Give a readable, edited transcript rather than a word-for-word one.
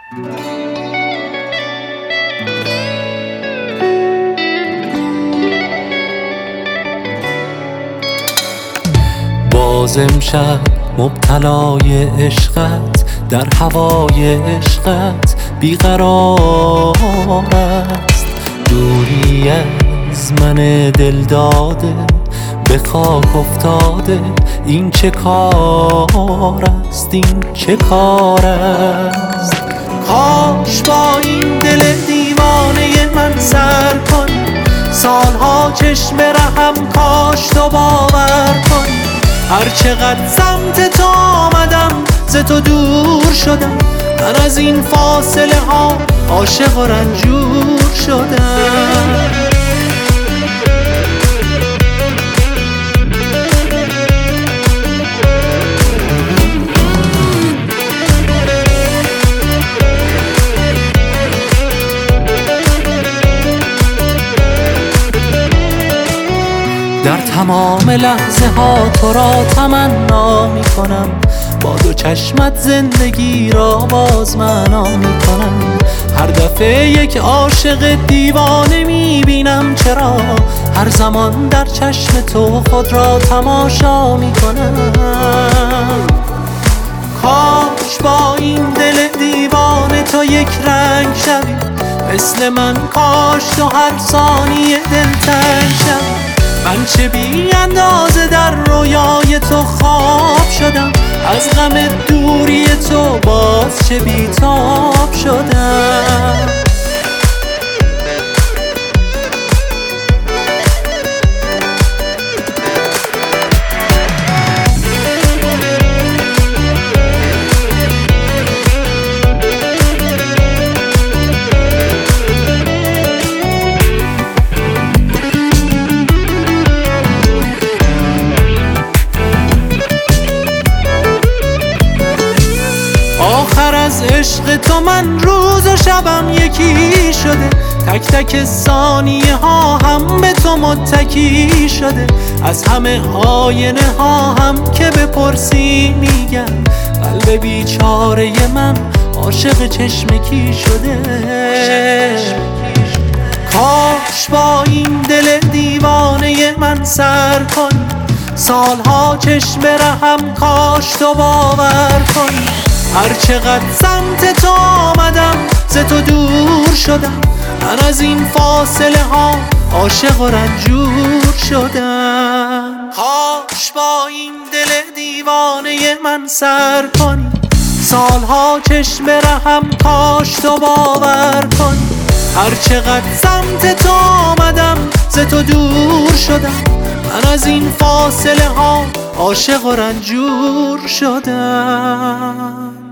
باز امشب مبتلای عشقت در هوای عشقت بیقرار است. دوری از من دل داده به خاک افتاده، این چه کار است، این چه کار است؟ کاش با این دل دیوانه من سر کنی، سالها چشم رحم کاش تو باور کنی. هر چقدر سمت تو آمدم ز تو دور شدم، من از این فاصله ها عاشق و رنجور شدم. در تمام لحظه ها تو را تمنا می کنم، با دو چشمت زندگی را باز معنا می کنم. هر دفعه یک عاشق دیوانه می بینم، چرا هر زمان در چشم تو خود را تماشا می کنم. کاش با این دل دیوانه تو یک رنگ شوی، مثل من کاش تو هر ثانیه دلتنگ شوی. من چه بی اندازه در رویای تو خواب شدم، از غم دوری تو باز چه بی تاب شدم. آخر از عشق تو من روز و شبم یکی شده، تک تک ثانیه ها هم به تو متکی شده. از همه آینه ها هم که بپرسی میگم، قلب بیچاره من عاشق چشمکی شده. کاش با این دل دیوانه من سر کنی، سالها چشم رحم کاش تو باور کنی. هر چقدر سمت تو آمدم ز تو دور شدم، من از این فاصله ها عاشق و رنجور شدم. کاش با این دل دیوانه من سر کنی، سالها چشم رحم کاش تو باور کنی. هر چقدر سمت تو آمدم ز تو دور شدم، من از این فاصله ها عاشق و رنجور شدم.